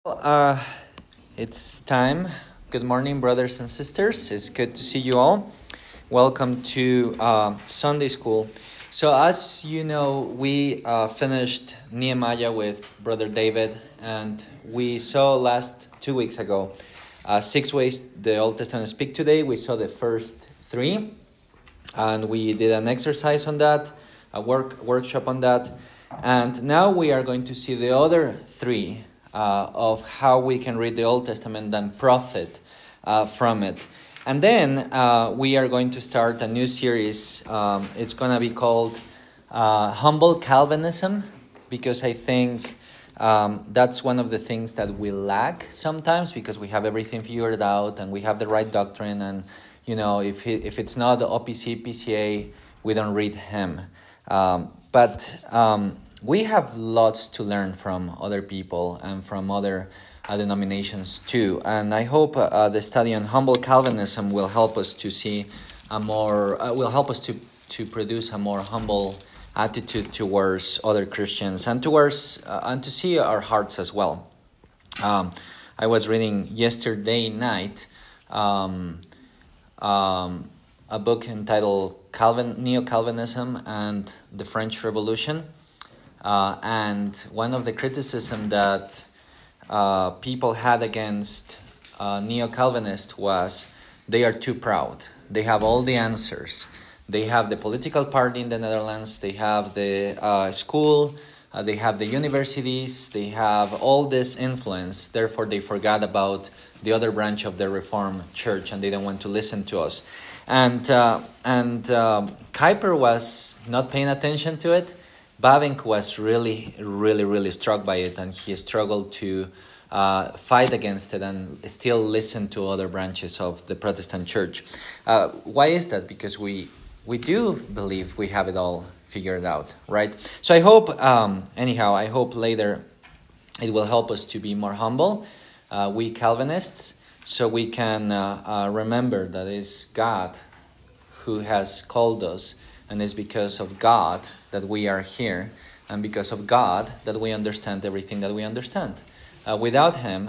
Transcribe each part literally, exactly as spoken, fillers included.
Uh, it's time. Good morning, brothers and sisters. It's good to see you all. Welcome to uh, Sunday School. So, as you know, we uh, finished Nehemiah with Brother David, and we saw last two weeks ago uh, six ways the Old Testament speak today. We saw the first three, and we did an exercise on that, a work workshop on that, and now we are going to see the other three. Uh, of how we can read the Old Testament and profit uh, from it. And then uh, we are going to start a new series. Um, it's going to be called uh, Humble Calvinism, because I think um, that's one of the things that we lack sometimes, because we have everything figured out and we have the right doctrine. And, you know, if it, if it's not the O P C, P C A, we don't read him. Um, but... Um, We have lots to learn from other people and from other uh, denominations too. And I hope uh, the study on humble Calvinism will help us to see a more, uh, will help us to, to produce a more humble attitude towards other Christians and towards, uh, and to see our hearts as well. Um, I was reading yesterday night um, um, a book entitled Calvin, Neo-Calvinism and the French Revolution. Uh, and one of the criticism that uh, people had against uh, Neo-Calvinists was they are too proud. They have all the answers. They have the political party in the Netherlands. They have the uh, school. Uh, they have the universities. They have all this influence. Therefore, they forgot about the other branch of the Reformed Church, and they don't want to listen to us. And uh, and uh, Kuyper was not paying attention to it. Bavinck was really, really, really struck by it, and he struggled to uh, fight against it and still listen to other branches of the Protestant Church. Uh, why is that? Because we we do believe we have it all figured out, right? So I hope, um, anyhow, I hope later it will help us to be more humble, uh, we Calvinists, so we can uh, uh, remember that it's God who has called us, and it's because of God that we are here, and because of God that we understand everything that we understand. Uh, without Him,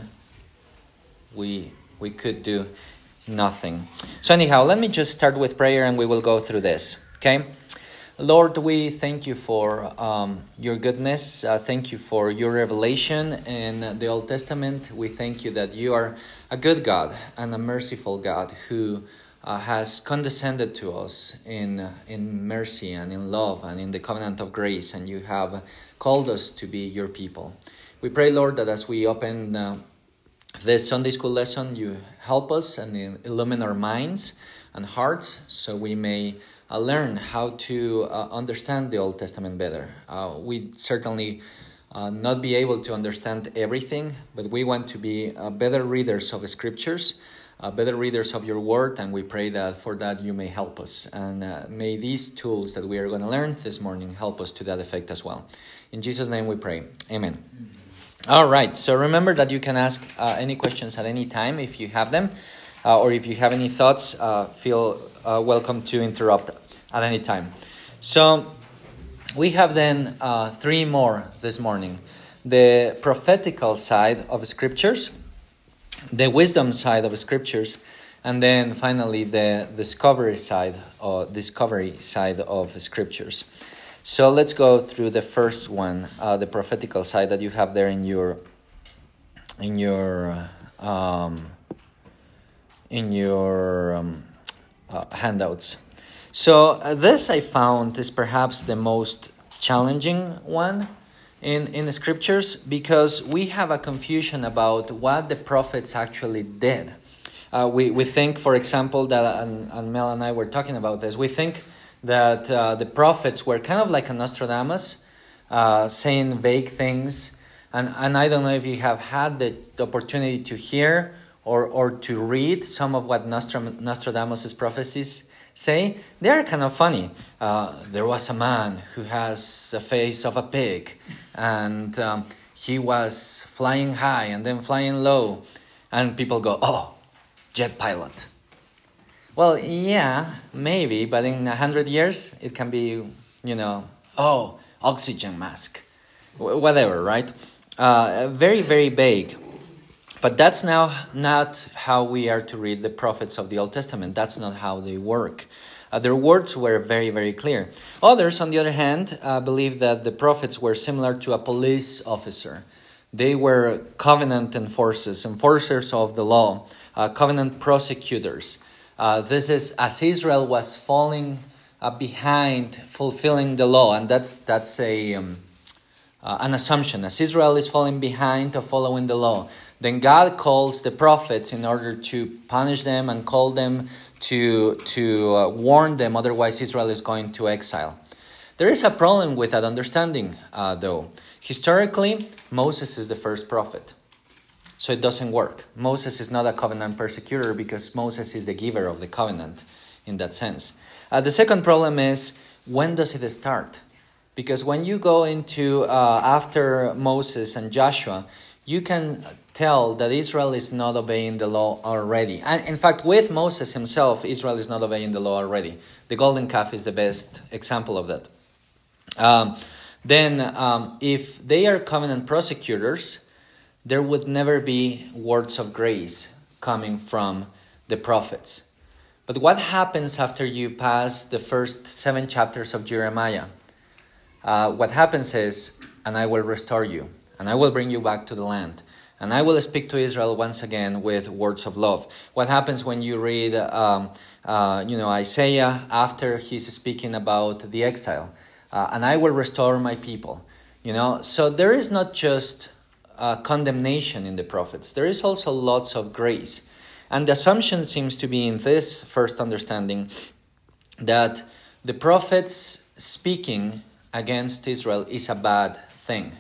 we we could do nothing. So anyhow, let me just start with prayer, and we will go through this. Okay, Lord, we thank you for um, your goodness. Uh, thank you for your revelation in the Old Testament. We thank you that you are a good God and a merciful God who Uh, has condescended to us in uh, in mercy and in love and in the covenant of grace, and you have called us to be your people. We pray, Lord, that as we open uh, this Sunday school lesson, you help us and illumine our minds and hearts so we may uh, learn how to uh, understand the Old Testament better. Uh, we certainly uh, not be able to understand everything, but we want to be uh, better readers of the Scriptures, Uh, better readers of your word, and we pray that for that you may help us. And uh, may these tools that we are going to learn this morning help us to that effect as well. In Jesus' name we pray. Amen. All right, so remember that you can ask uh, any questions at any time if you have them, uh, or if you have any thoughts, uh, feel uh, welcome to interrupt at any time. So we have then uh, three more this morning. The prophetical side of Scriptures, the wisdom side of Scriptures, and then finally the discovery side or discovery side of Scriptures. So let's go through the first one, uh, the prophetical side that you have there in your in your um, in your um, uh, handouts. So uh, this I found is perhaps the most challenging one in in the Scriptures, because we have a confusion about what the prophets actually did. Uh, we, we think, for example, that, and, and Mel and I were talking about this, we think that uh, the prophets were kind of like a Nostradamus, uh, saying vague things. And, and I don't know if you have had the, the opportunity to hear or, or to read some of what Nostram- Nostradamus' prophecies say. They are kind of funny. Uh, there was a man who has the face of a pig, and um, he was flying high and then flying low, and people go, oh, jet pilot. Well, yeah, maybe, but in a hundred years, it can be, you know, oh, oxygen mask, whatever, right? Uh, very, very vague. But that's now not how we are to read the prophets of the Old Testament. That's not how they work. Uh, their words were very, very clear. Others, on the other hand, uh, believe that the prophets were similar to a police officer. They were covenant enforcers, enforcers of the law, uh, covenant prosecutors. Uh, this is as Israel was falling uh, behind fulfilling the law, and that's that's a um, uh, an assumption. As Israel is falling behind of following the law, then God calls the prophets in order to punish them and call them to to uh, warn them. Otherwise, Israel is going to exile. There is a problem with that understanding, uh, though. Historically, Moses is the first prophet. So it doesn't work. Moses is not a covenant persecutor because Moses is the giver of the covenant in that sense. Uh, the second problem is, when does it start? Because when you go into uh, after Moses and Joshua, you can tell that Israel is not obeying the law already. And in fact, with Moses himself, Israel is not obeying the law already. The golden calf is the best example of that. Um, then um, if they are covenant prosecutors, there would never be words of grace coming from the prophets. But what happens after you pass the first seven chapters of Jeremiah? Uh, what happens is, and I will restore you, and I will bring you back to the land, and I will speak to Israel once again with words of love. What happens when you read, um, uh, you know, Isaiah after he's speaking about the exile? Uh, and I will restore my people. You know, so there is not just uh, condemnation in the prophets. There is also lots of grace. And the assumption seems to be in this first understanding that the prophets speaking against Israel is a bad thing.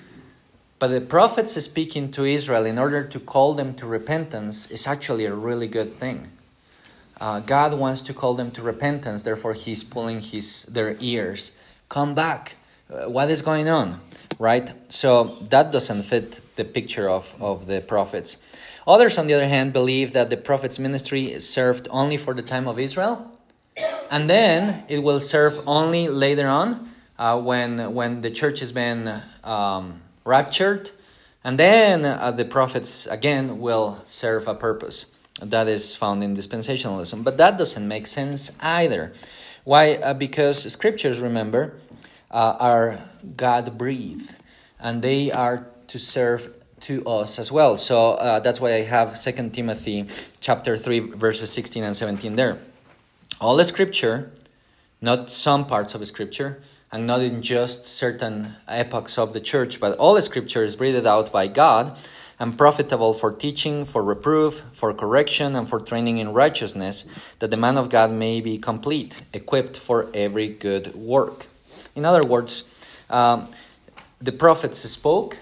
But the prophets speaking to Israel in order to call them to repentance is actually a really good thing. Uh, God wants to call them to repentance, therefore he's pulling his their ears. Come back. Uh, what is going on? Right? So that doesn't fit the picture of, of the prophets. Others, on the other hand, believe that the prophet's ministry served only for the time of Israel. And then it will serve only later on uh, when, when the church has been um, raptured. And then uh, the prophets, again, will serve a purpose. That is found in dispensationalism. But that doesn't make sense either. Why? Uh, because scriptures, remember, uh, are God-breathed, and they are to serve to us as well. So uh, that's why I have Second Timothy chapter three, verses sixteen and seventeen there. All the scripture, not some parts of the scripture, and not in just certain epochs of the church, but all the scripture is breathed out by God, and profitable for teaching, for reproof, for correction, and for training in righteousness, that the man of God may be complete, equipped for every good work. In other words, um, the prophets spoke,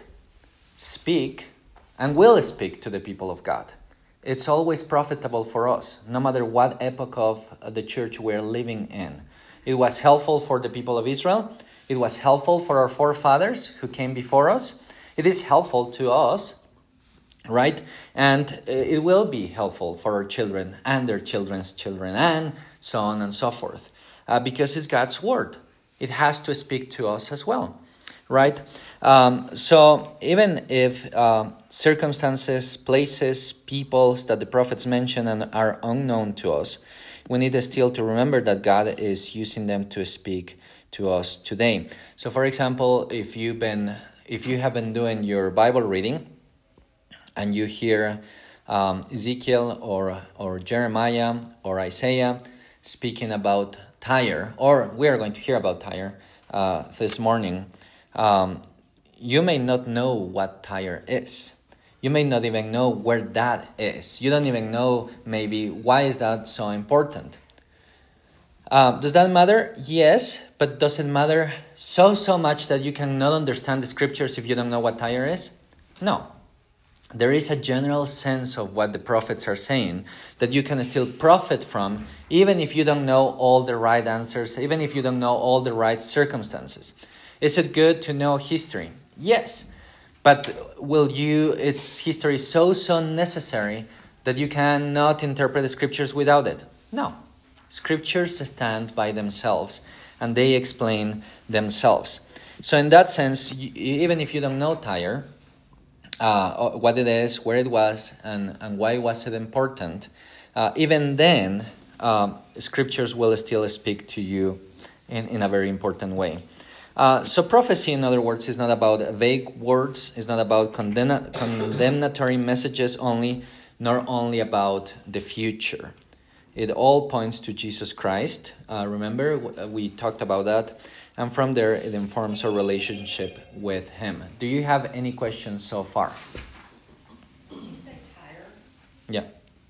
speak, and will speak to the people of God. It's always profitable for us, no matter what epoch of the church we're living in. It was helpful for the people of Israel. It was helpful for our forefathers who came before us. It is helpful to us. Right? And it will be helpful for our children and their children's children and so on and so forth. Uh, because it's God's word. It has to speak to us as well. Right? Um, so even if uh, circumstances, places, peoples that the prophets mention and are unknown to us, we need still to remember that God is using them to speak to us today. So for example, if you've been, if you have been doing your Bible reading, and you hear um, Ezekiel or or Jeremiah or Isaiah speaking about Tyre, or we are going to hear about Tyre uh, this morning, um, you may not know what Tyre is. You may not even know where that is. You don't even know maybe why is that so important. Uh, does that matter? Yes, but does it matter so, so much that you cannot understand the scriptures if you don't know what Tyre is? No. There is a general sense of what the prophets are saying that you can still profit from, even if you don't know all the right answers, even if you don't know all the right circumstances. Is it good to know history? Yes. But will you, is history so, so necessary that you cannot interpret the scriptures without it? No. Scriptures stand by themselves and they explain themselves. So in that sense, even if you don't know Tyre, uh, what it is, where it was, and, and why was it important, uh, even then, um, scriptures will still speak to you in, in a very important way. Uh, so prophecy, in other words, is not about vague words, it's not about condemn- condemnatory messages only, nor only about the future. It all points to Jesus Christ. Uh, remember, we talked about that. And from there, it informs our relationship with Him. Do you have any questions so far? You said Tyre? Yeah.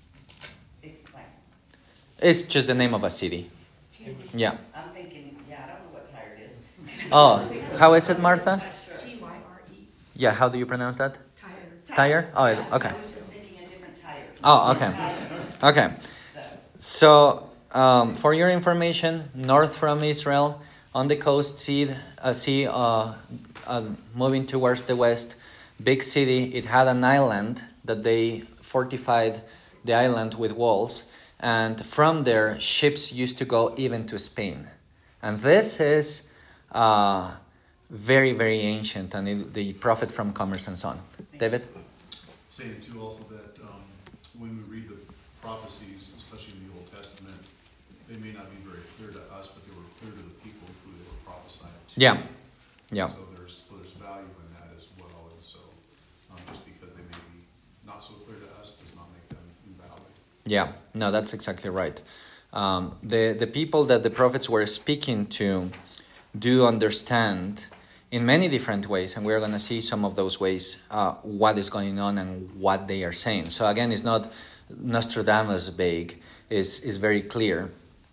Explain. It's just the name of a city. Yeah. I'm thinking, yeah, I don't know what Tyre is. Oh, how is it, Martha? T Y R E. Yeah, how do you pronounce that? Tyre. Tyre? Oh, Yes, okay. I was just thinking a different Tyre. Oh, okay. Tyre. Okay. So, So, um, for your information, north from Israel, on the coast, sea, uh, sea uh, uh, moving towards the west, big city. It had an island that they fortified the island with walls. And from there, ships used to go even to Spain. And this is uh, very, very ancient, and it, the prophet from commerce and so on. David? Saying too also that um, when we read the prophecies, especially in the Old Testament, they may not be very clear to us, but they were clear to the people who they were prophesying to. Yeah. Yeah. So there's so there's value in that as well, and so um, just because they may be not so clear to us does not make them invalid. Yeah, no, that's exactly right. Um, the the people that the prophets were speaking to do understand in many different ways, and we're going to see some of those ways, uh, what is going on and what they are saying. So again, it's not Nostradamus vague, is is very clear.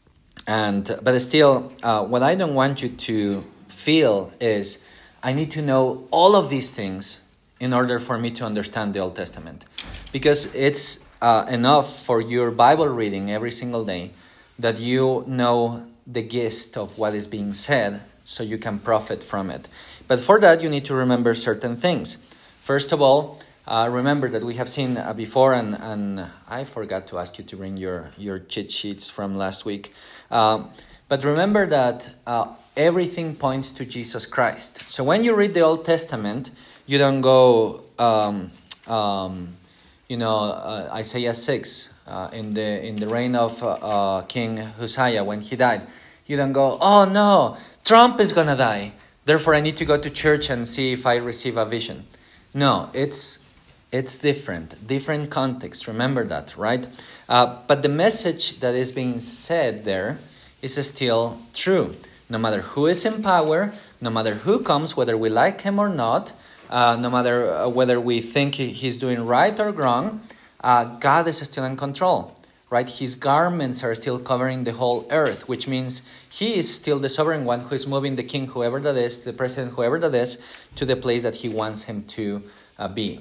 And but still, uh, what I don't want you to feel is, I need to know all of these things in order for me to understand the Old Testament. Because it's uh, enough for your Bible reading every single day that you know the gist of what is being said so you can profit from it. But for that, you need to remember certain things. First of all, uh, remember that we have seen uh, before, and, and I forgot to ask you to bring your, your cheat sheets from last week. Um, but remember that uh, everything points to Jesus Christ. So when you read the Old Testament, you don't go, um, um, you know, uh, Isaiah six, uh, in the in the reign of uh, uh, King Uzziah when he died. You don't go, oh no, Trump is going to die. Therefore, I need to go to church and see if I receive a vision. No, it's it's different, different context. Remember that, right? Uh, but the message that is being said there is still true. No matter who is in power, no matter who comes, whether we like him or not, uh, no matter uh, whether we think he's doing right or wrong, uh, God is still in control, right? His garments are still covering the whole earth, which means he is still the sovereign one who is moving the king, whoever that is, the president, whoever that is, to the place that he wants him to uh, be.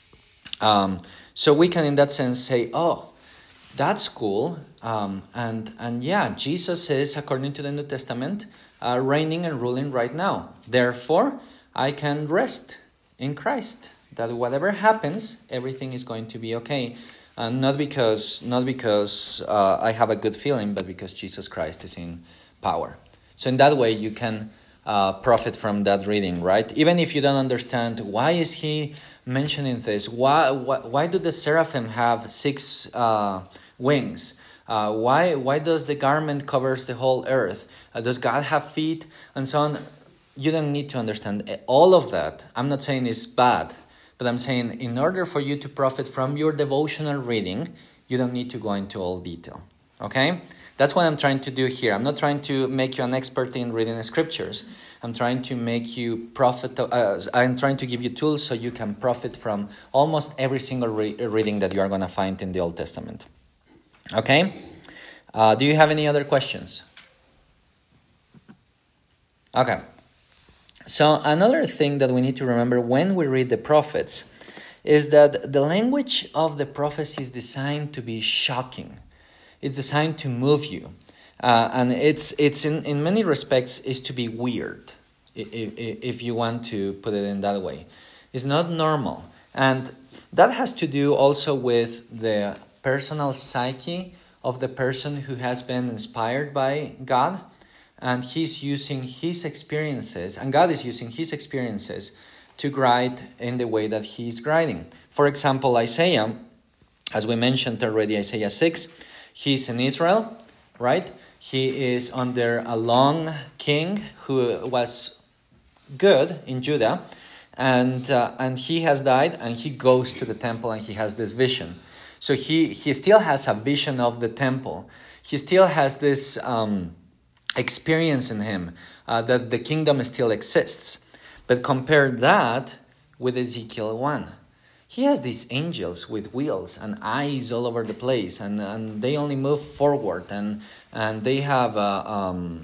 Um, so we can, in that sense, say, oh, that's cool. Um, and, and yeah, Jesus is, according to the New Testament, uh, reigning and ruling right now. Therefore, I can rest in Christ. That whatever happens, everything is going to be okay. And not because, not because uh, I have a good feeling, but because Jesus Christ is in power. So in that way, you can uh, profit from that reading, right? Even if you don't understand, why is he mentioning this? Why why, why do the seraphim have six uh, wings? Uh, why why does the garment covers the whole earth? Uh, does God have feet? And so on. You don't need to understand all of that. I'm not saying it's bad, but I'm saying in order for you to profit from your devotional reading, you don't need to go into all detail. Okay? That's what I'm trying to do here. I'm not trying to make you an expert in reading the scriptures. I'm trying to make you profit. Uh, I'm trying to give you tools so you can profit from almost every single re- reading that you are going to find in the Old Testament. Okay? Uh, do you have any other questions? Okay. So another thing that we need to remember when we read the prophets is that the language of the prophets is designed to be shocking. It's designed to move you. Uh, and it's it's in, in many respects is to be weird, if, if you want to put it in that way. It's not normal. And that has to do also with the personal psyche of the person who has been inspired by God. And he's using his experiences, and God is using his experiences to gride in the way that he's griding. For example, Isaiah, as we mentioned already, Isaiah six, he's in Israel, right? He is under a long king who was good in Judah, and uh, and he has died, and he goes to the temple, and he has this vision. So he, he still has a vision of the temple. He still has this um, experience in him uh, that the kingdom still exists. But compare that with Ezekiel one. He has these angels with wheels and eyes all over the place, and, and they only move forward, and and they have uh, um,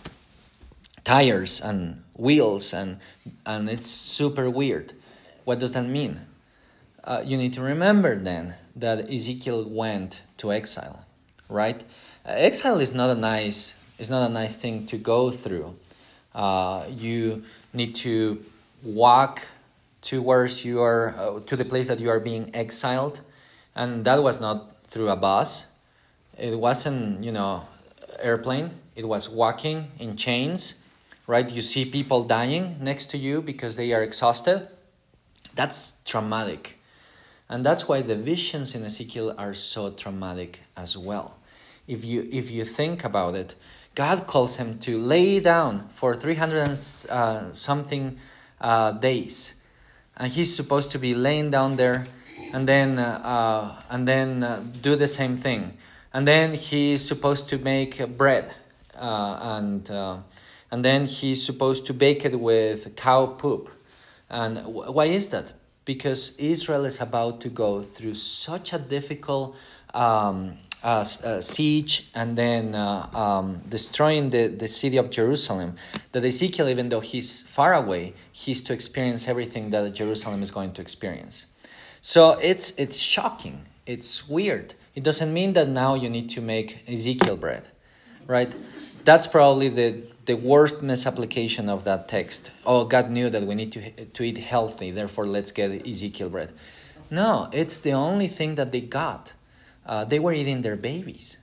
tires and wheels, and and it's super weird. What does that mean? Uh, you need to remember then that Ezekiel went to exile, right? Uh, exile is not a nice is not a nice thing to go through. Uh, you need to walk towards your uh, to the place that you are being exiled, and that was not through a bus. It wasn't, you know, airplane. It was walking in chains, right? You see people dying next to you because they are exhausted. That's traumatic. And that's why the visions in Ezekiel are so traumatic as well. If you if you think about it, God calls him to lay down for three hundred and uh, something uh, days, and he's supposed to be laying down there, and then uh, uh, and then uh, do the same thing, and then he's supposed to make bread, uh, and uh, and then he's supposed to bake it with cow poop. And w- why is that? Because Israel is about to go through such a difficult um, uh, uh, siege, and then uh, um, destroying the, the city of Jerusalem, that Ezekiel, even though he's far away, he's to experience everything that Jerusalem is going to experience. So it's it's shocking. It's weird. It doesn't mean that now you need to make Ezekiel bread, right? That's probably the the worst misapplication of that text. Oh, God knew that we need to to eat healthy, therefore let's get Ezekiel bread. No, it's the only thing that they got. Uh, they were eating their babies.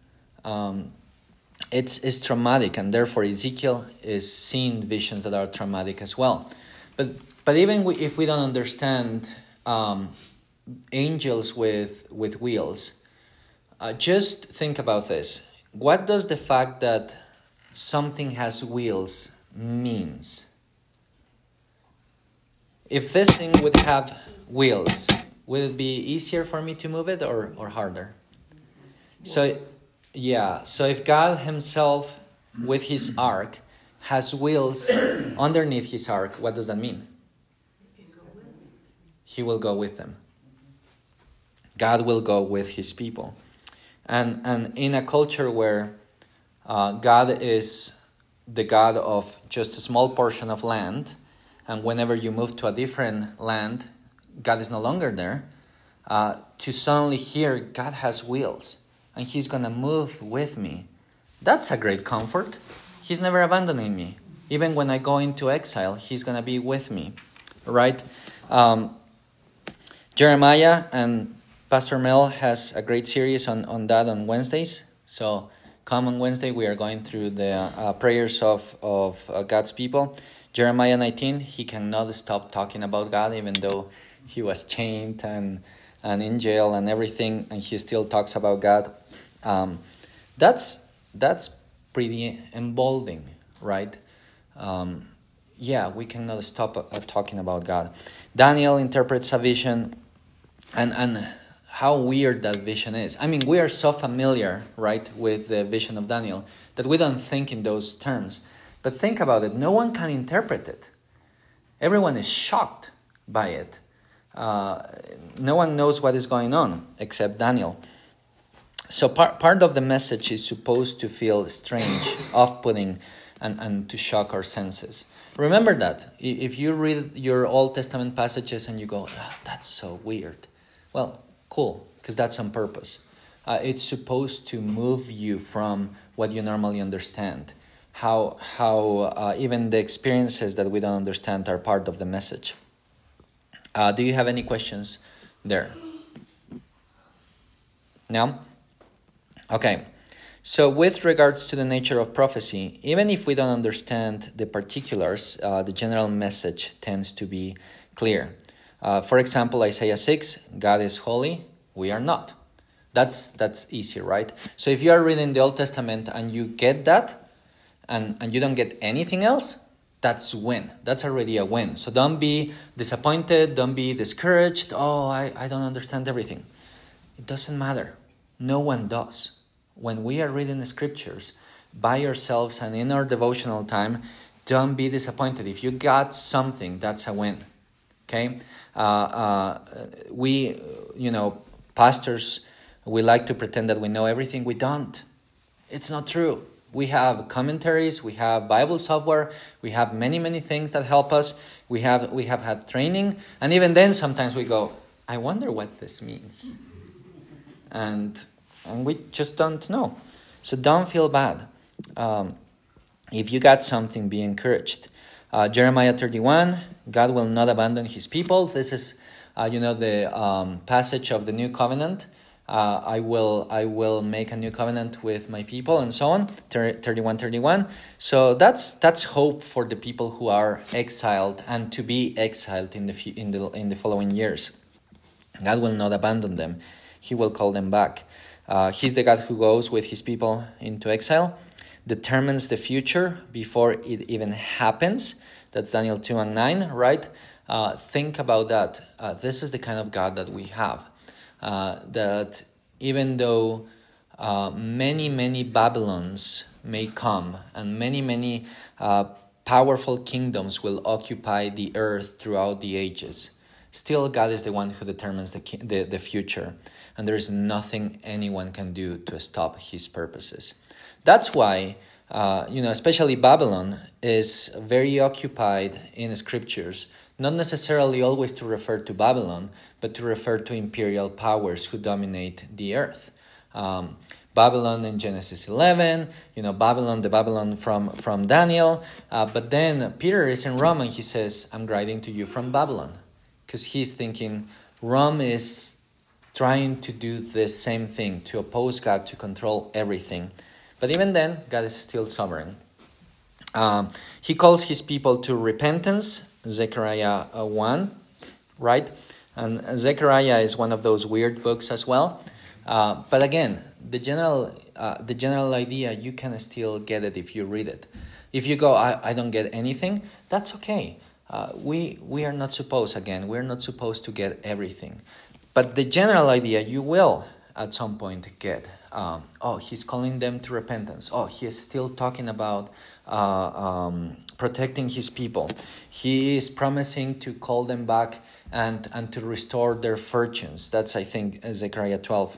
Um, it's, it's traumatic, and therefore Ezekiel is seeing visions that are traumatic as well. But but even we, if we don't understand um, angels with, with wheels, uh, just think about this. What does the fact that something has wheels means? If this thing would have wheels, would it be easier for me to move it, or, or harder? So, yeah. So if God himself with his ark has wheels underneath his ark, what does that mean? He will go with them. God will go with his people. And and in a culture where uh, God is the God of just a small portion of land, and whenever you move to a different land, God is no longer there, uh, to suddenly hear God has wheels and he's going to move with me, that's a great comfort. He's never abandoning me. Even when I go into exile, he's going to be with me, right? Um, Jeremiah and Pastor Mel has a great series on, on that on Wednesdays. So come on Wednesday, we are going through the uh, prayers of, of uh, God's people. Jeremiah nineteen, he cannot stop talking about God, even though he was chained and and in jail and everything, and he still talks about God. Um, that's that's pretty emboldening, right? Um, yeah, we cannot stop uh, talking about God. Daniel interprets a vision, and and how weird that vision is. I mean, we are so familiar, right, with the vision of Daniel that we don't think in those terms. But think about it. No one can interpret it. Everyone is shocked by it. Uh, no one knows what is going on except Daniel. So part part of the message is supposed to feel strange, off-putting, and, and to shock our senses. Remember that. If you read your Old Testament passages and you go, oh, that's so weird. Well, cool, because that's on purpose. Uh, it's supposed to move you from what you normally understand. How how uh, even the experiences that we don't understand are part of the message. Uh, do you have any questions there? No? Okay. So with regards to the nature of prophecy, even if we don't understand the particulars, uh, the general message tends to be clear. Uh, for example, Isaiah six, God is holy, we are not. That's that's easy, right? So if you are reading the Old Testament and you get that, and, and you don't get anything else, that's win. That's already a win. So don't be disappointed, don't be discouraged. Oh, I, I don't understand everything. It doesn't matter. No one does. When we are reading the scriptures by ourselves and in our devotional time, don't be disappointed. If you got something, that's a win. Okay? Uh, uh, we, you know, pastors, we like to pretend that we know everything. We don't. It's not true. We have commentaries, we have Bible software, we have many, many things that help us. We have we have had training, and even then sometimes we go, I wonder what this means. And and we just don't know. So don't feel bad. Um, if you got something, be encouraged. Uh, Jeremiah thirty-one, God will not abandon his people. This is, uh, you know, the um, passage of the new covenant. Uh, I will I will make a new covenant with my people, and so on. thirty-one thirty-one. So that's that's hope for the people who are exiled and to be exiled in the in the in the following years. God will not abandon them. He will call them back. Uh, he's the God who goes with his people into exile, determines the future before it even happens. That's Daniel two and nine, right? Uh, think about that. Uh, this is the kind of God that we have. Uh, that even though uh, many, many Babylons may come and many, many uh, powerful kingdoms will occupy the earth throughout the ages, still God is the one who determines the, the, the future. And there is nothing anyone can do to stop his purposes. That's why, uh, you know, especially Babylon is very occupied in scriptures, not necessarily always to refer to Babylon, but to refer to imperial powers who dominate the earth. Um, Babylon in Genesis eleven, you know, Babylon, the Babylon from, from Daniel. Uh, but then Peter is in Rome and he says, I'm writing to you from Babylon. Because he's thinking Rome is trying to do the same thing, to oppose God, to control everything. But even then, God is still sovereign. Um, he calls his people to repentance, Zechariah one, right? And Zechariah is one of those weird books as well. Uh, but again, the general uh, the general idea, you can still get it if you read it. If you go, I, I don't get anything, that's okay. Uh, we we are not supposed, again, we're not supposed to get everything. But the general idea, you will at some point get. Um, oh, he's calling them to repentance. Oh, he is still talking about uh, um, protecting his people. He is promising to call them back and, and to restore their fortunes. That's, I think, Zechariah twelve.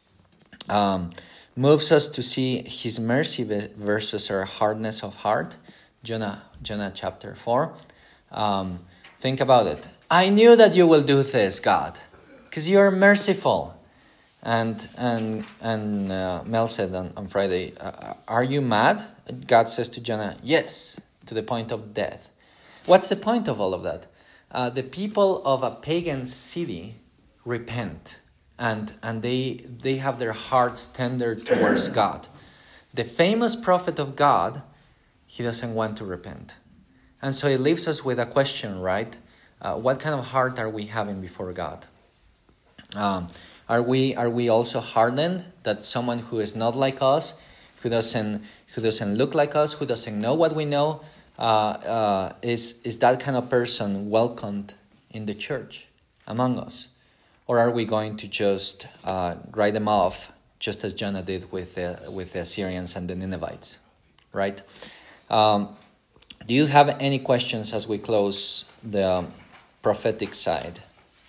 Um, moves us to see his mercy versus our hardness of heart. Jonah, Jonah chapter four. Um, think about it. I knew that you will do this, God, because you are merciful. And and and uh, Mel said on, on Friday, uh, are you mad? God says to Jonah, yes, to the point of death. What's the point of all of that? Uh, the people of a pagan city repent, and and they they have their hearts tender towards God. The famous prophet of God, he doesn't want to repent. And so it leaves us with a question, right? Uh, what kind of heart are we having before God? Um, are we are we also hardened that someone who is not like us, who doesn't who doesn't look like us, who doesn't know what we know, uh, uh, is is that kind of person welcomed in the church among us, or are we going to just uh, write them off, just as Jonah did with the with the Assyrians and the Ninevites, right? Um, do you have any questions as we close the prophetic side?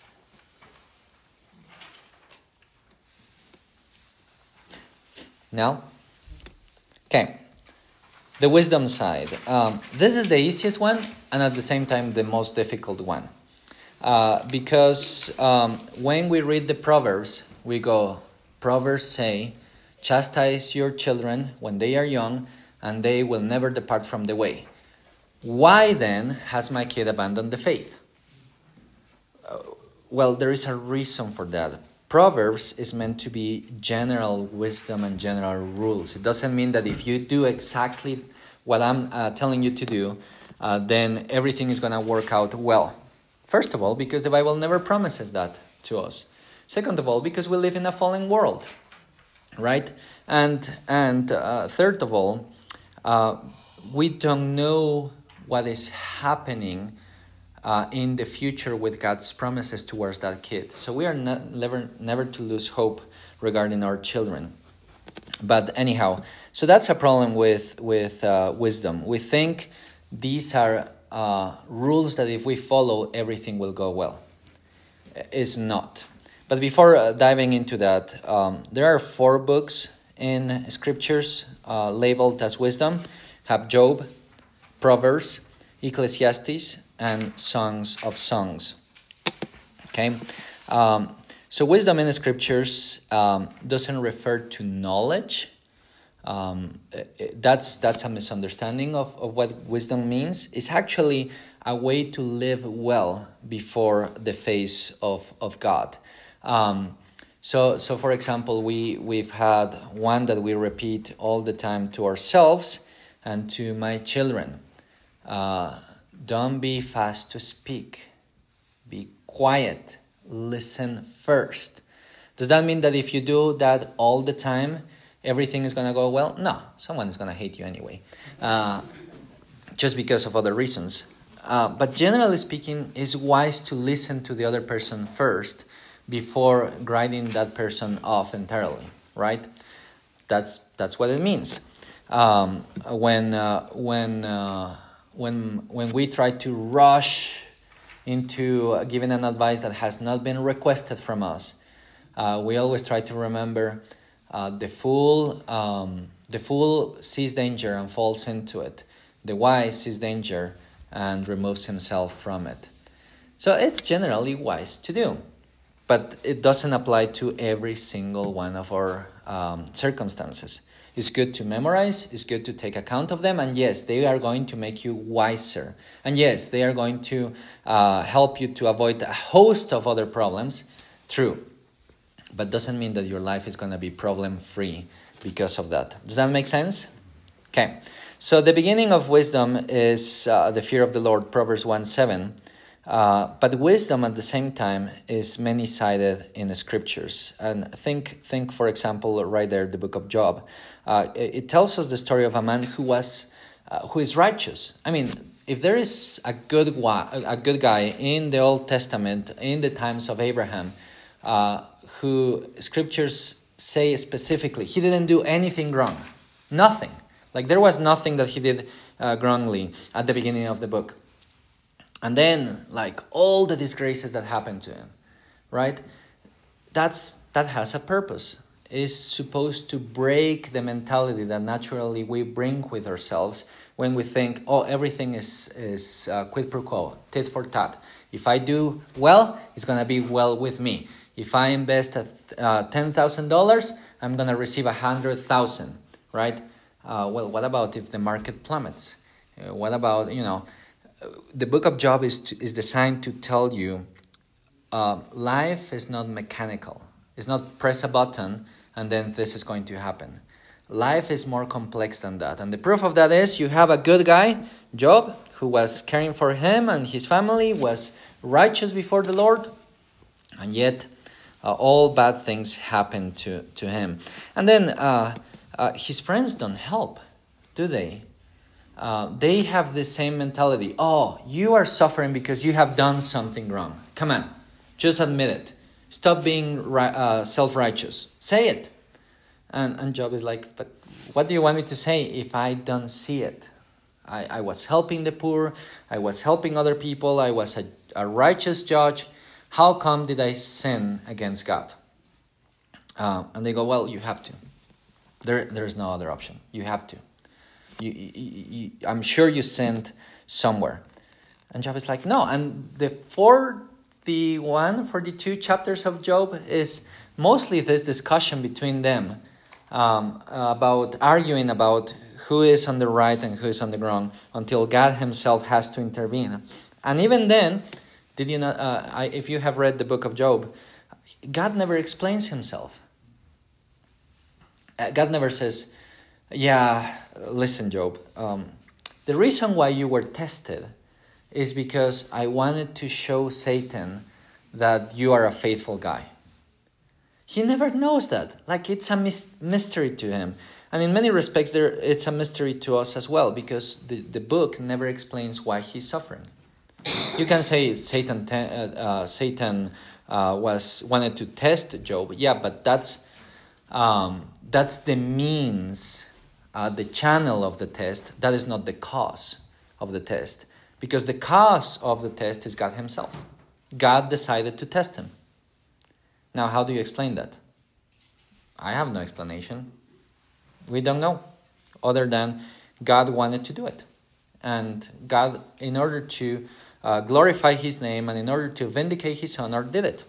No? Okay. The wisdom side. Um, this is the easiest one and at the same time the most difficult one. Uh, because um, when we read the Proverbs, we go, Proverbs say, chastise your children when they are young and they will never depart from the way. Why then has my kid abandoned the faith? Uh, well, there is a reason for that. Proverbs is meant to be general wisdom and general rules. It doesn't mean that if you do exactly what I'm uh, telling you to do, uh, then everything is going to work out well. First of all, because the Bible never promises that to us. Second of all, because we live in a fallen world, right? And and uh, third of all, uh, we don't know what is happening uh, in the future with God's promises towards that kid. So we are not, never never to lose hope regarding our children. But anyhow, so that's a problem with with uh, wisdom. We think these are uh, rules that if we follow, everything will go well. It's not. But before uh, diving into that, um, there are four books in scriptures uh, labeled as wisdom. Have Job, Proverbs, Ecclesiastes, and Songs of Songs. Okay, um, so wisdom in the scriptures um, doesn't refer to knowledge. Um, it, that's that's a misunderstanding of, of what wisdom means. It's actually a way to live well before the face of, of God. Um, so, so for example, we, we've had one that we repeat all the time to ourselves and to my children. Uh, don't be fast to speak. Be quiet. Listen first. Does that mean that if you do that all the time, everything is going to go well? No, someone is going to hate you anyway, uh, just because of other reasons. Uh, but generally speaking, it's wise to listen to the other person first before grinding that person off entirely, right? That's that's what it means. Um, when uh, when uh, when when we try to rush into giving an advice that has not been requested from us, uh, we always try to remember uh, the fool um, the fool sees danger and falls into it. The wise sees danger and removes himself from it. So it's generally wise to do. But it doesn't apply to every single one of our um, circumstances. It's good to memorize. It's good to take account of them. And yes, they are going to make you wiser. And yes, they are going to uh, help you to avoid a host of other problems. True. But doesn't mean that your life is going to be problem-free because of that. Does that make sense? Okay. So the beginning of wisdom is uh, the fear of the Lord, Proverbs one seven. Uh, but wisdom at the same time is many-sided in the scriptures. And think, think for example, right there, the book of Job. Uh, it, it tells us the story of a man who was, uh, who is righteous. I mean, if there is a good a good guy in the Old Testament, in the times of Abraham, uh, who scriptures say specifically, he didn't do anything wrong. Nothing. Like there was nothing that he did uh, wrongly at the beginning of the book. And then, like, all the disgraces that happened to him, right? That's that has a purpose. It's supposed to break the mentality that naturally we bring with ourselves when we think, oh, everything is, is uh, quid pro quo, tit for tat. If I do well, it's going to be well with me. If I invest at uh, ten thousand dollars, I'm going to receive one hundred thousand dollars, right? Uh, well, what about if the market plummets? Uh, what about, you know... The book of Job is to, is designed to tell you uh, life is not mechanical. It's not press a button and then this is going to happen. Life is more complex than that. And the proof of that is you have a good guy, Job, who was caring for him and his family, was righteous before the Lord. And yet uh, all bad things happened to, to him. And then uh, uh, his friends don't help, do they? Uh, they have the same mentality. Oh, you are suffering because you have done something wrong. Come on, just admit it. Stop being ri- uh, self-righteous. Say it. And, and Job is like, but what do you want me to say if I don't see it? I, I was helping the poor. I was helping other people. I was a, a righteous judge. How come did I sin against God? Uh, and they go, well, you have to. There, there is no other option. You have to. You, you, you, I'm sure you sinned somewhere. And Job is like, no. And the forty-one, forty-two chapters of Job is mostly this discussion between them um, about arguing about who is on the right and who is on the wrong until God himself has to intervene. And even then, did you not? Uh, I, if you have read the book of Job, God never explains himself. Uh, God never says, yeah, listen, Job, um, the reason why you were tested is because I wanted to show Satan that you are a faithful guy. He never knows that. Like, it's a mis- mystery to him. And in many respects, there it's a mystery to us as well, because the, the book never explains why he's suffering. You can say Satan te- uh, uh, Satan uh, was wanted to test Job. Yeah, but that's um, that's the means, uh, the channel of the test. That is not the cause of the test. Because the cause of the test is God himself. God decided to test him. Now, how do you explain that? I have no explanation. We don't know, other than God wanted to do it. And God, in order to uh, glorify his name and in order to vindicate his honor, did it.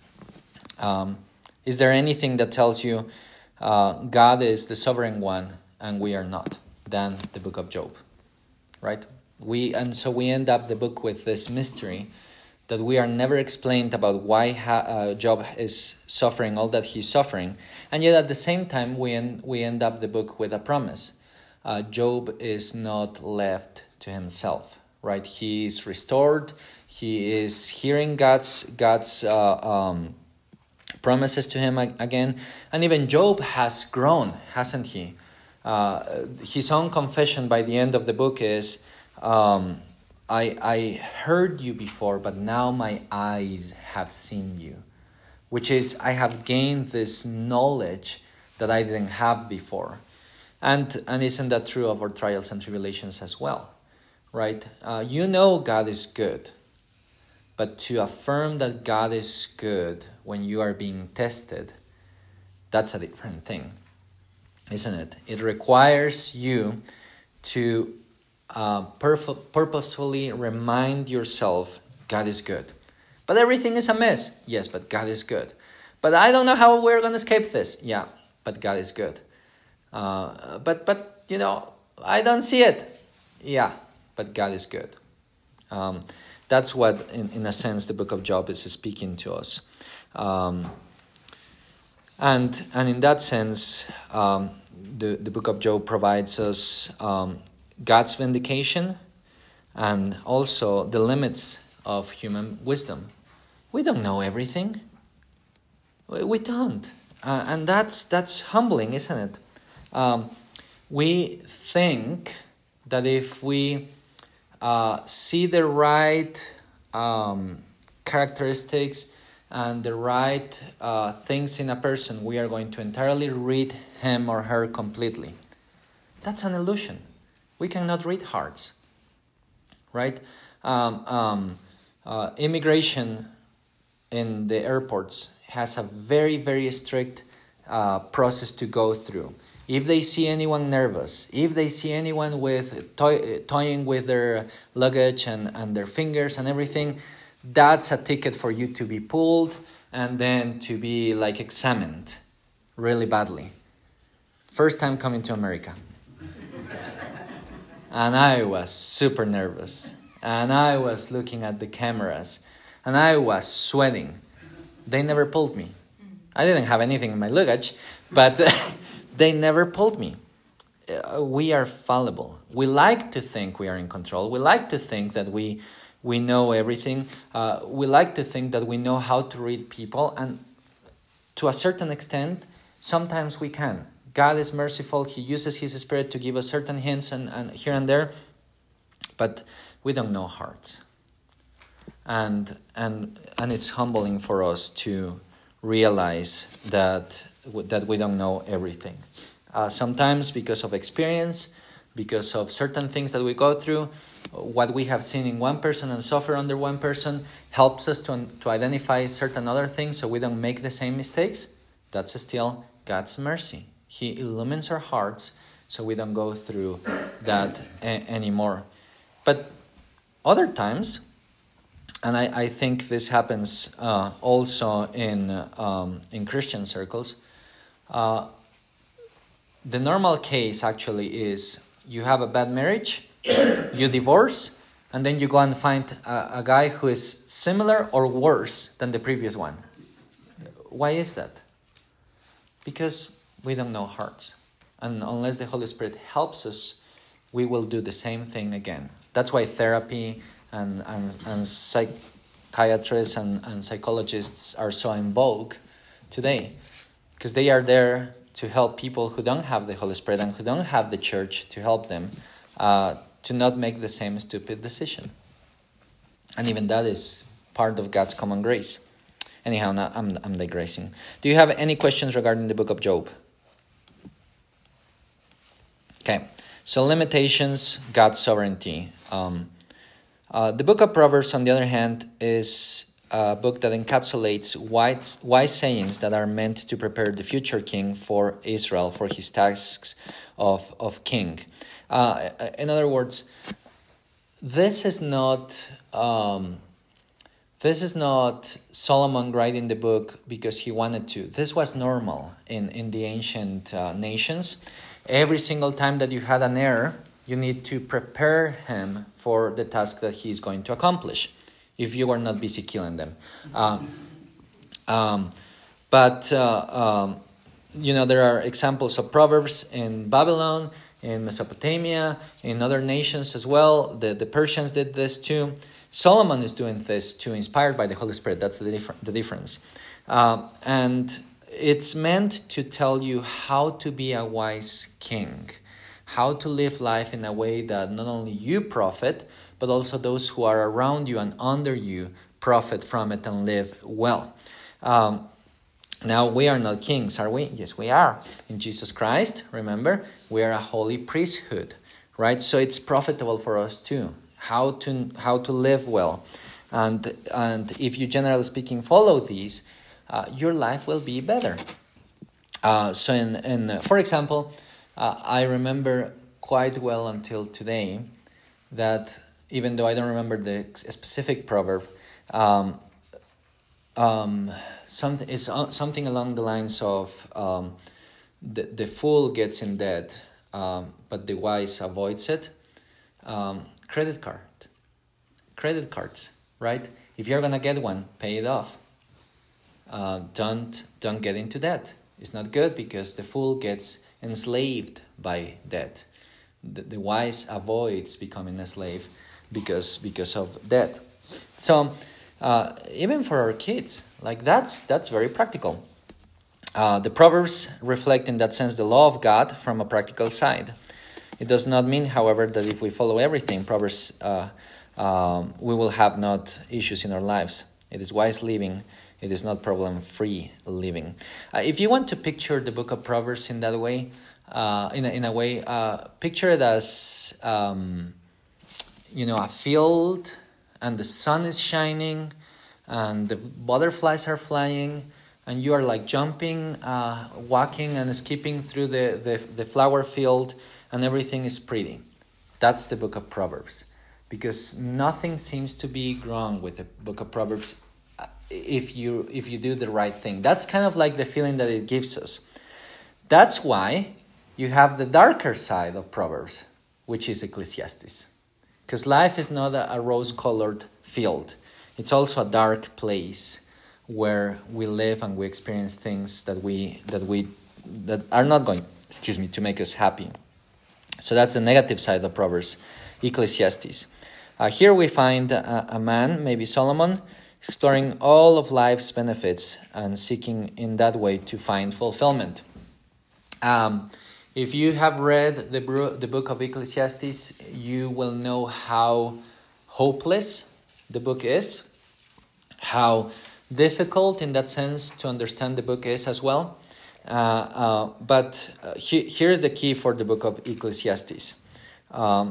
Um, is there anything that tells you uh, God is the sovereign one and we are not? Than the book of Job, right? We and so we end up the book with this mystery that we are never explained about why ha- uh, Job is suffering all that he's suffering. And yet at the same time, we, en- we end up the book with a promise. Uh, Job is not left to himself, right? He is restored. He is hearing God's, God's uh, um, promises to him again. And even Job has grown, hasn't he? Uh, his own confession by the end of the book is, um, I, I heard you before, but now my eyes have seen you. Which is, I have gained this knowledge that I didn't have before. And and isn't that true of our trials and tribulations as well? Right? Uh, you know God is good. But to affirm that God is good when you are being tested, that's a different thing. Isn't it? It requires you to Uh, perf- purposefully remind yourself God is good. But everything is a mess. Yes, but God is good. But I don't know how we're going to escape this. Yeah, but God is good. Uh, but, but you know, I don't see it. Yeah, but God is good. Um, that's what, in, in a sense, the book of Job is speaking to us. Um, and and in that sense, um, the, the book of Job provides us Um, God's vindication and also the limits of human wisdom. We don't know everything. We don't. Uh, and that's that's humbling, isn't it? Um, we think that if we uh, see the right um, characteristics and the right uh, things in a person, we are going to entirely read him or her completely. That's an illusion. We cannot read hearts, right? Um, um, uh, immigration in the airports has a very, very strict uh, process to go through. If they see anyone nervous, if they see anyone with toy, toying with their luggage and, and their fingers and everything, that's a ticket for you to be pulled and then to be like examined really badly. First time coming to America. And I was super nervous. And I was looking at the cameras. And I was sweating. They never pulled me. I didn't have anything in my luggage. But they never pulled me. Uh, we are fallible. We like to think we are in control. We like to think that we, we know everything. Uh, we like to think that we know how to read people. And to a certain extent, sometimes we can. God is merciful. He uses his spirit to give us certain hints and, and here and there. But we don't know hearts. And and and it's humbling for us to realize that, that we don't know everything. Uh, sometimes because of experience, because of certain things that we go through, what we have seen in one person and suffer under one person helps us to, to identify certain other things so we don't make the same mistakes. That's still God's mercy. He illumines our hearts so we don't go through that a- anymore. But other times, and I, I think this happens uh, also in um, in Christian circles, uh, the normal case actually is you have a bad marriage, you divorce, and then you go and find a, a guy who is similar or worse than the previous one. why is that? Because we don't know hearts. And unless the Holy Spirit helps us, we will do the same thing again. That's why therapy and, and, and psychiatrists and, and psychologists are so in vogue today. Because they are there to help people who don't have the Holy Spirit and who don't have the church to help them uh, to not make the same stupid decision. And even that is part of God's common grace. Anyhow, now I'm, I'm digressing. Do you have any questions regarding the book of Job? Okay, so limitations, God's sovereignty. Um, uh, the book of Proverbs, on the other hand, is a book that encapsulates wise, wise sayings that are meant to prepare the future king for Israel, for his tasks of, of king. Uh, in other words, this is not um, this is not Solomon writing the book because he wanted to. This was normal in, in the ancient uh, nations. Every single time that you had an heir, you need to prepare him for the task that he is going to accomplish, if you are not busy killing them. Um, um, but, uh, um, you know, there are examples of Proverbs in Babylon, in Mesopotamia, in other nations as well. The, the Persians did this too. Solomon is doing this too, inspired by the Holy Spirit. That's the, differ- the difference. Uh, and it's meant to tell you how to be a wise king, how to live life in a way that not only you profit, but also those who are around you and under you profit from it and live well. Um, now, we are not kings, are we? Yes, we are. In Jesus Christ, remember, we are a holy priesthood, right? So it's profitable for us too, how to how to live well. And, and if you, generally speaking, follow these, uh, your life will be better. Uh, so, in, in uh, for example, uh, I remember quite well until today that even though I don't remember the specific proverb, um, um, something it's uh, something along the lines of um, the the fool gets in debt, um, but the wise avoids it. Um, credit card, credit cards, right? If you're gonna get one, pay it off. Uh, don't don't get into debt. It's not good because the fool gets enslaved by debt. The, the wise avoids becoming a slave because because of debt. So uh, even for our kids, like that's that's very practical. Uh, the Proverbs reflect in that sense the law of God from a practical side. It does not mean, however, that if we follow everything, Proverbs, uh, um, we will have not issues in our lives. It is wise living. It is not problem-free living. Uh, if you want to picture the book of Proverbs in that way, uh, in a, in a way, uh, picture it as um, you know a field, and the sun is shining, and the butterflies are flying, and you are like jumping, uh, walking, and skipping through the, the the flower field, and everything is pretty. That's the book of Proverbs, because nothing seems to be wrong with the book of Proverbs. If you if you do the right thing. That's kind of like the feeling that it gives us. That's why you have the darker side of Proverbs, which is Ecclesiastes. Because life is not a, a rose-colored field. It's also a dark place where we live and we experience things that we that we that are not going, excuse me, to make us happy. So that's the negative side of Proverbs, Ecclesiastes. Uh, here we find a, a man, maybe Solomon, exploring all of life's benefits and seeking in that way to find fulfillment. Um, if you have read the, the book of Ecclesiastes, you will know how hopeless the book is, how difficult in that sense to understand the book is as well. Uh, uh, but uh, he, here's the key for the book of Ecclesiastes. Um,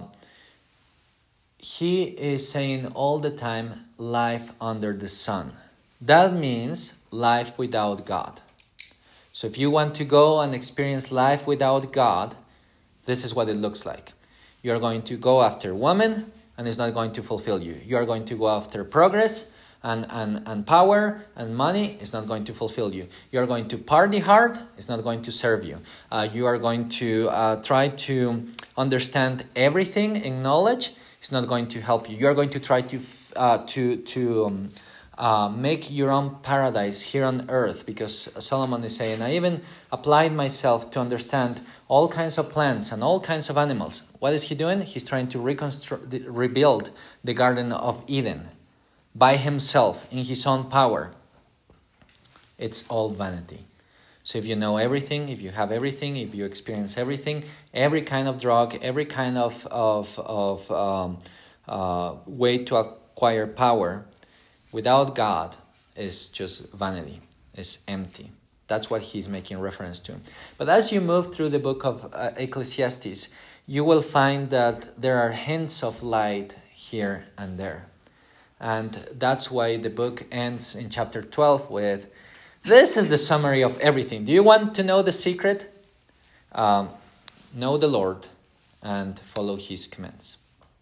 He is saying all the time, life under the sun. That means life without God. So if you want to go and experience life without God, this is what it looks like. You are going to go after woman, and it's not going to fulfill you. You are going to go after progress and, and, and power and money. It's not going to fulfill you. You are going to party hard. It's not going to serve you. Uh, you are going to uh, try to understand everything in knowledge. It's not going to help you. You are going to try to uh, to to um, uh, make your own paradise here on earth, because Solomon is saying, I even applied myself to understand all kinds of plants and all kinds of animals. What is he doing? He's trying to reconstruct, rebuild the Garden of Eden by himself, in his own power. It's all vanity. So if you know everything, if you have everything, if you experience everything, every kind of drug, every kind of, of, of um, uh, way to acquire power, without God, is just vanity, is empty. That's what he's making reference to. But as you move through the book of uh, Ecclesiastes, you will find that there are hints of light here and there. And that's why the book ends in chapter twelve with, this is the summary of everything. Do you want to know the secret? Um, know the Lord and follow his commands.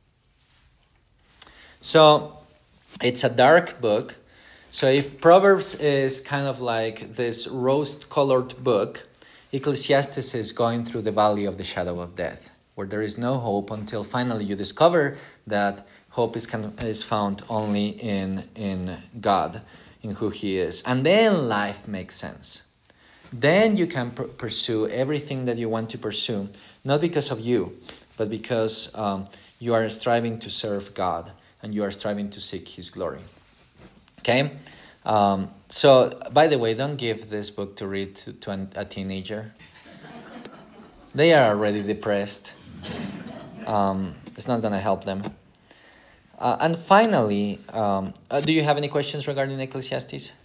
So it's a dark book. So if Proverbs is kind of like this rose-colored book, Ecclesiastes is going through the valley of the shadow of death, where there is no hope until finally you discover that hope is can, is found only in, in God, in who he is. And then life makes sense. Then you can pr- pursue everything that you want to pursue, not because of you, but because um, you are striving to serve God and you are striving to seek his glory. Okay? Um, so, by the way, don't give this book to read to, to an, a teenager. They are already depressed. Um, it's not going to help them. Uh, and finally, um, uh, do you have any questions regarding Ecclesiastes?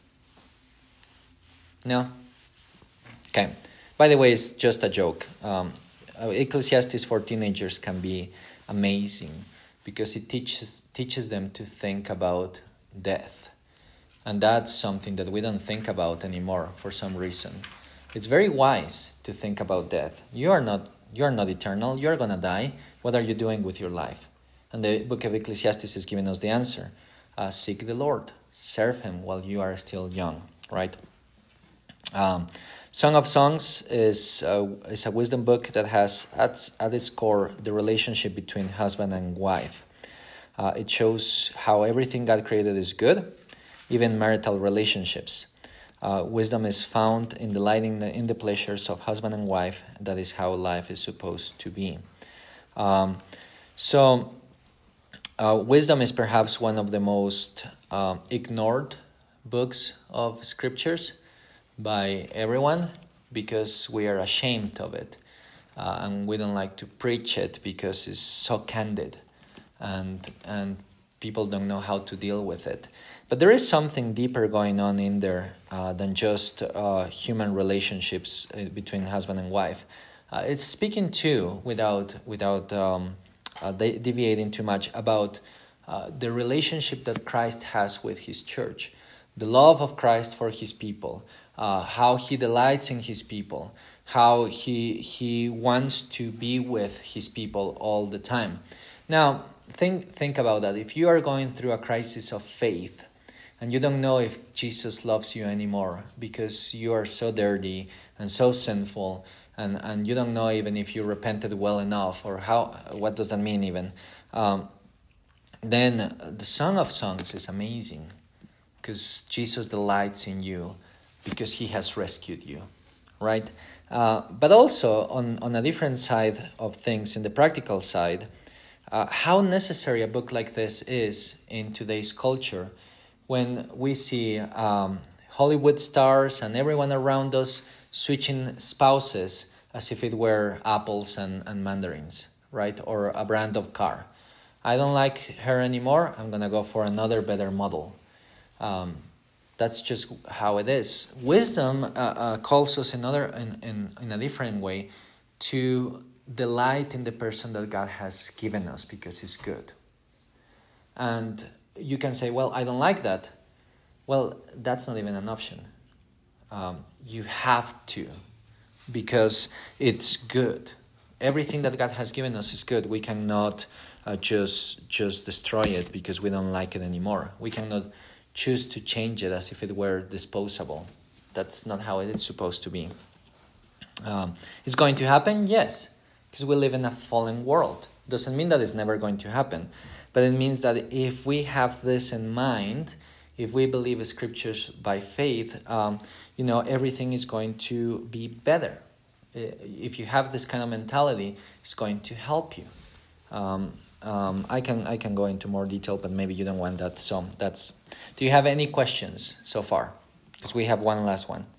No? Okay. By the way, it's just a joke. Um, uh, Ecclesiastes for teenagers can be amazing because it teaches teaches them to think about death. And that's something that we don't think about anymore for some reason. It's very wise to think about death. You are not you are not eternal. You are going to die. What are you doing with your life? And the book of Ecclesiastes is giving us the answer. Uh, seek the Lord. Serve him while you are still young, right? Um, Song of Songs is, uh, is a wisdom book that has at, at its core the relationship between husband and wife. Uh, it shows how everything God created is good, even marital relationships. Uh, wisdom is found in delighting in the pleasures of husband and wife. That is how life is supposed to be. Um, so... Uh, wisdom is perhaps one of the most uh, ignored books of scriptures by everyone because we are ashamed of it. Uh, and we don't like to preach it because it's so candid and and people don't know how to deal with it. But there is something deeper going on in there uh, than just uh, human relationships between husband and wife. Uh, it's speaking too, without without... Um, Uh, de- deviating too much, about uh, the relationship that Christ has with his church, the love of Christ for his people, uh, how he delights in his people, how he he wants to be with his people all the time. Now, think think about that. If you are going through a crisis of faith and you don't know if Jesus loves you anymore because you are so dirty and so sinful, And, and you don't know even if you repented well enough, or how. What does that mean even? Um, then the Song of Songs is amazing because Jesus delights in you because he has rescued you, right? Uh, but also on, on a different side of things, in the practical side, uh, how necessary a book like this is in today's culture when we see um, Hollywood stars and everyone around us switching spouses as if it were apples and, and mandarins, right? Or a brand of car. I don't like her anymore. I'm going to go for another better model. Um, that's just how it is. Wisdom uh, uh, calls us another in, in, in a different way to delight in the person that God has given us because he's good. And you can say, well, I don't like that. Well, that's not even an option. Um, you have to, because it's good. Everything that God has given us is good. We cannot uh, just just destroy it because we don't like it anymore. We cannot choose to change it as if it were disposable. That's not how it is supposed to be. Um, it's going to happen, yes, because we live in a fallen world. Doesn't mean that it's never going to happen, but it means that if we have this in mind, if we believe scriptures by faith, um, you know, everything is going to be better. If you have this kind of mentality, it's going to help you. Um, um, I can I can go into more detail, but maybe you don't want that. So that's. Do you have any questions so far? Because we have one last one.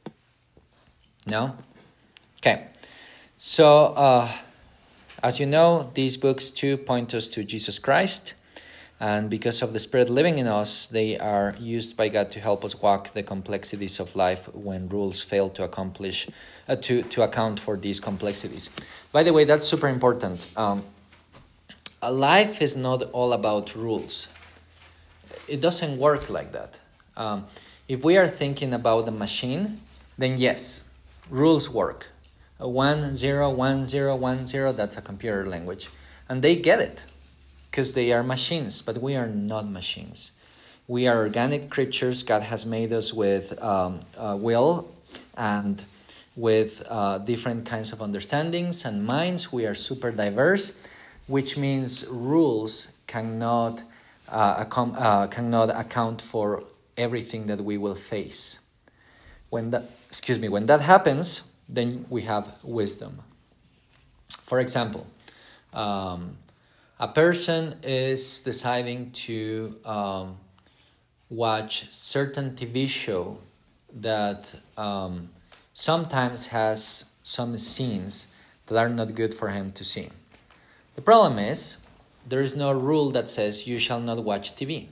No? Okay. So, uh, as you know, these books too point us to Jesus Christ. And because of the Spirit living in us, they are used by God to help us walk the complexities of life when rules fail to accomplish, uh, to, to account for these complexities. By the way, that's super important. Um, a life is not all about rules. It doesn't work like that. Um, if we are thinking about a machine, then yes, rules work. A one, zero, one, zero, one, zero, that's a computer language. And they get it. Because they are machines, but we are not machines. We are organic creatures. God has made us with um, uh, will and with uh, different kinds of understandings and minds. We are super diverse, which means rules cannot uh, accom- uh, cannot account for everything that we will face. When that, excuse me, when that happens, then we have wisdom. For example, um, a person is deciding to um, watch certain T V show that um, sometimes has some scenes that are not good for him to see. The problem is, there is no rule that says you shall not watch T V.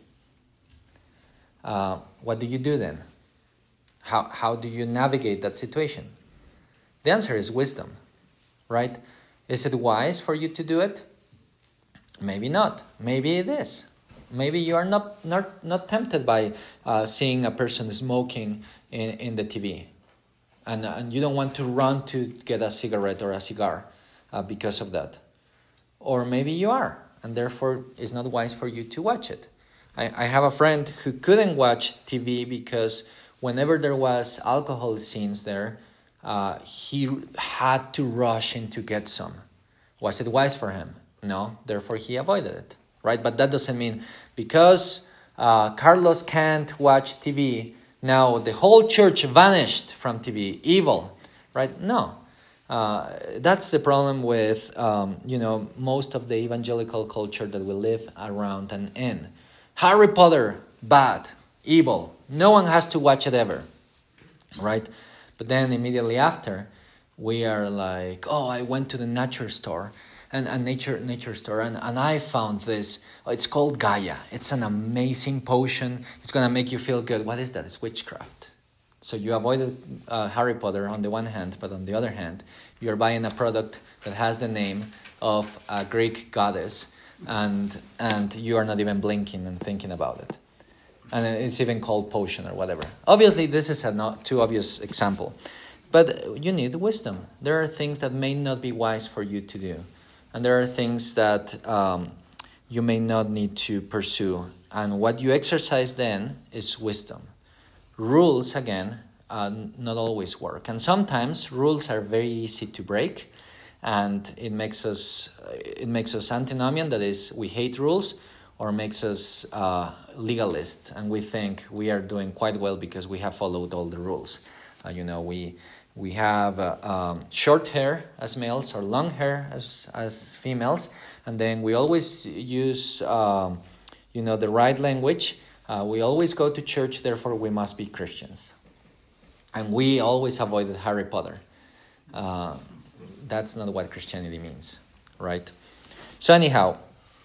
Uh, what do you do then? How, how do you navigate that situation? The answer is wisdom, right? Is it wise for you to do it? Maybe not. Maybe it is. Maybe you are not not, not tempted by uh, seeing a person smoking in, in the T V. And, and you don't want to run to get a cigarette or a cigar uh, because of that. Or maybe you are, and therefore it's not wise for you to watch it. I, I have a friend who couldn't watch T V because whenever there was alcohol scenes there, uh, he had to rush in to get some. Was it wise for him? No, therefore he avoided it, right? But that doesn't mean because uh, Carlos can't watch T V, now the whole church vanished from T V, evil, right? No, uh, that's the problem with, um, you know, most of the evangelical culture that we live around and in. Harry Potter, bad, evil, no one has to watch it ever, right? But then immediately after, we are like, oh, I went to the nature store. And a nature nature store, and, and I found this. It's called Gaia. It's an amazing potion. It's going to make you feel good. What is that? It's witchcraft. So you avoided uh, Harry Potter on the one hand, but on the other hand, you're buying a product that has the name of a Greek goddess, and and you are not even blinking and thinking about it. And it's even called potion or whatever. Obviously, this is a not too obvious example. But you need wisdom. There are things that may not be wise for you to do. And there are things that um, you may not need to pursue. And what you exercise then is wisdom. Rules, again, uh, not always work. And sometimes rules are very easy to break. And it makes us it makes us antinomian, that is, we hate rules, or makes us uh, legalist. And we think we are doing quite well because we have followed all the rules. Uh, you know, we... We have uh, um, short hair as males or long hair as as females, and then we always use, um, you know, the right language. Uh, we always go to church, therefore we must be Christians. And we always avoided Harry Potter. Uh, that's not what Christianity means, right? So anyhow,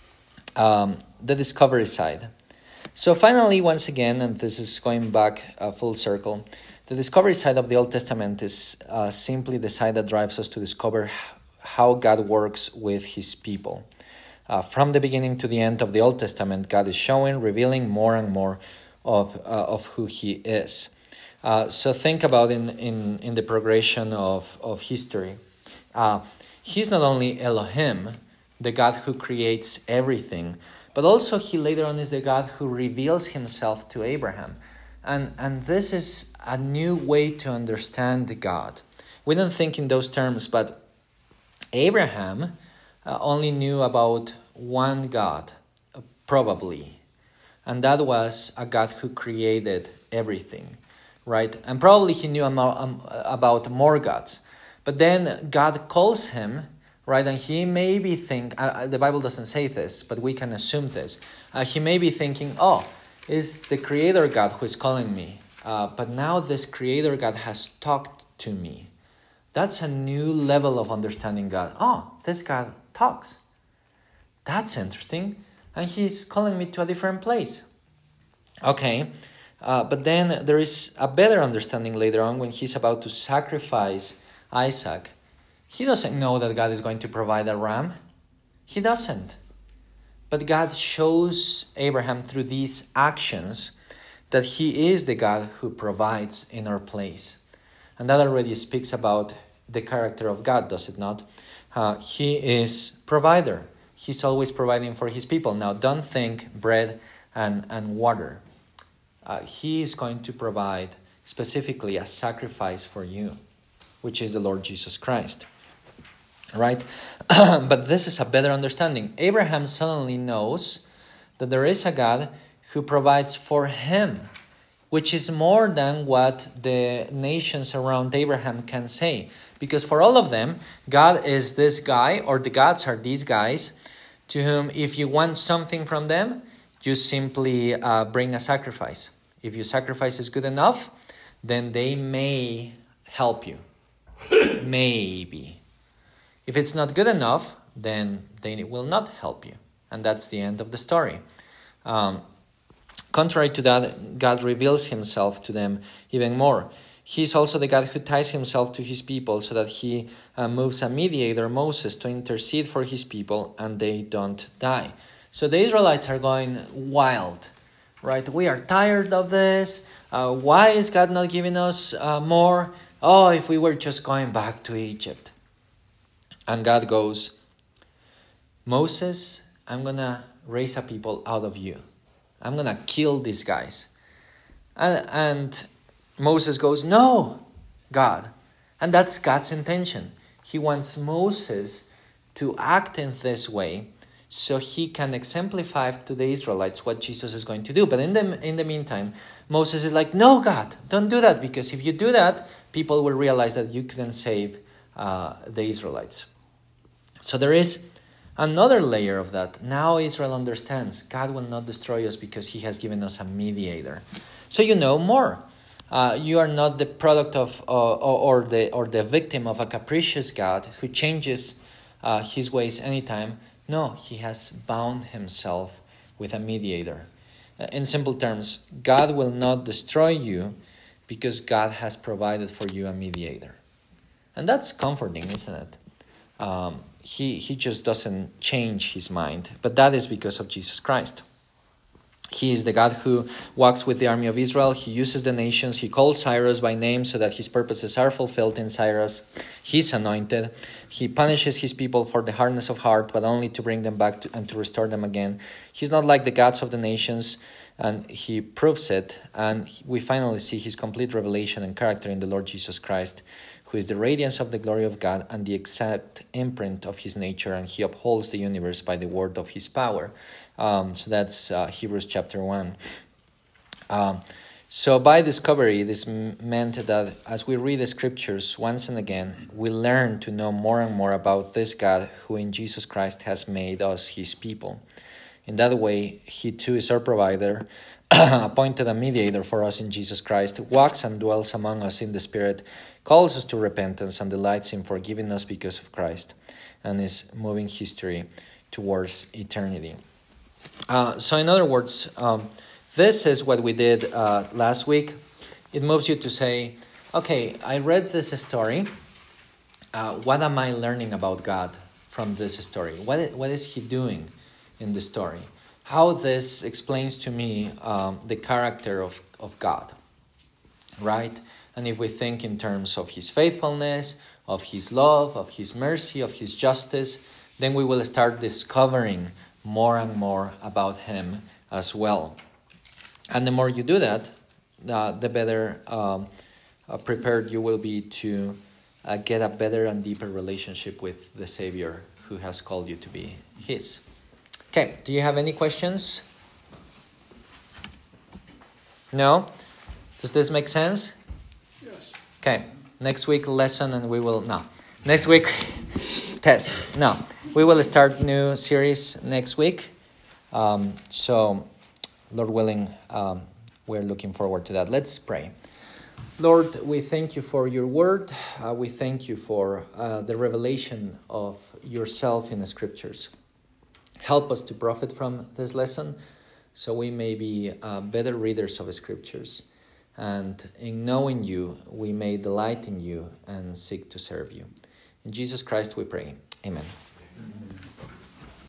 um, the discovery side. So finally, once again, and this is going back uh, full circle, the discovery side of the Old Testament is uh, simply the side that drives us to discover how God works with his people. Uh, from the beginning to the end of the Old Testament, God is showing, revealing more and more of uh, of who he is. Uh, so think about in, in, in the progression of, of history. Uh, he's not only Elohim, the God who creates everything, but also he later on is the God who reveals himself to Abraham. And and this is a new way to understand God. We don't think in those terms, but Abraham uh, only knew about one God, uh, probably. And that was a God who created everything, right? And probably he knew about more gods. But then God calls him, right? And he may be think uh, the Bible doesn't say this, but we can assume this. Uh, he may be thinking, oh, it's the Creator God who is calling me. Uh, but now this Creator God has talked to me. That's a new level of understanding God. Oh, this God talks. That's interesting. And he's calling me to a different place. Okay. Uh, but then there is a better understanding later on when he's about to sacrifice Isaac. He doesn't know that God is going to provide a ram. He doesn't. But God shows Abraham through these actions that he is the God who provides in our place. And that already speaks about the character of God, does it not? Uh, he is provider. He's always providing for his people. Now, don't think bread and, and water. Uh, he is going to provide specifically a sacrifice for you, which is the Lord Jesus Christ. Right? But this is a better understanding. Abraham suddenly knows that there is a God who provides for him, which is more than what the nations around Abraham can say. Because for all of them, God is this guy, or the gods are these guys, to whom if you want something from them, you simply uh, bring a sacrifice. If your sacrifice is good enough, then they may help you. Maybe. If it's not good enough, then they will not help you. And that's the end of the story. Um, contrary to that, God reveals himself to them even more. He's also the God who ties himself to his people so that he uh, moves a mediator, Moses, to intercede for his people and they don't die. So the Israelites are going wild, right? We are tired of this. Uh, why is God not giving us uh, more? Oh, if we were just going back to Egypt. And God goes, Moses, I'm going to raise a people out of you. I'm going to kill these guys. And, and Moses goes, no, God. And that's God's intention. He wants Moses to act in this way so he can exemplify to the Israelites what Jesus is going to do. But in the, in the meantime, Moses is like, no, God, don't do that. Because if you do that, people will realize that you couldn't save uh, the Israelites. So there is another layer of that. Now Israel understands God will not destroy us because he has given us a mediator. So you know more. Uh, you are not the product of uh, or the or the victim of a capricious God who changes uh, his ways anytime. No, he has bound himself with a mediator. Uh, in simple terms, God will not destroy you because God has provided for you a mediator. And that's comforting, isn't it? Um, He he just doesn't change his mind. But that is because of Jesus Christ. He is the God who walks with the army of Israel. He uses the nations. He calls Cyrus by name so that his purposes are fulfilled in Cyrus. He's anointed. He punishes his people for the hardness of heart, but only to bring them back to, and to restore them again. He's not like the gods of the nations, and he proves it. And we finally see his complete revelation and character in the Lord Jesus Christ, who is the radiance of the glory of God and the exact imprint of his nature, and he upholds the universe by the word of his power. Um, so that's uh, Hebrews chapter one. Um, so by discovery, this m- meant that as we read the scriptures once and again, we learn to know more and more about this God who in Jesus Christ has made us his people. In that way, he too is our provider, appointed a mediator for us in Jesus Christ, walks and dwells among us in the Spirit, calls us to repentance and delights in forgiving us because of Christ, and is moving history towards eternity. Uh, so in other words, um, this is what we did uh, last week. It moves you to say, okay, I read this story. Uh, what am I learning about God from this story? What What is he doing in the story? How this explains to me um, the character of, of God, right? And if we think in terms of his faithfulness, of his love, of his mercy, of his justice, then we will start discovering more and more about him as well. And the more you do that, uh, the better um, uh, prepared you will be to uh, get a better and deeper relationship with the Savior who has called you to be his. Okay, do you have any questions? No? Does this make sense? Yes. Okay. Next week lesson and we will... No. Next week test. No. We will start new series next week. Um, so, Lord willing, um, we're looking forward to that. Let's pray. Lord, we thank you for your word. Uh, we thank you for uh, the revelation of yourself in the scriptures. Help us to profit from this lesson so we may be uh, better readers of the scriptures. And in knowing you, we may delight in you and seek to serve you. In Jesus Christ we pray. Amen.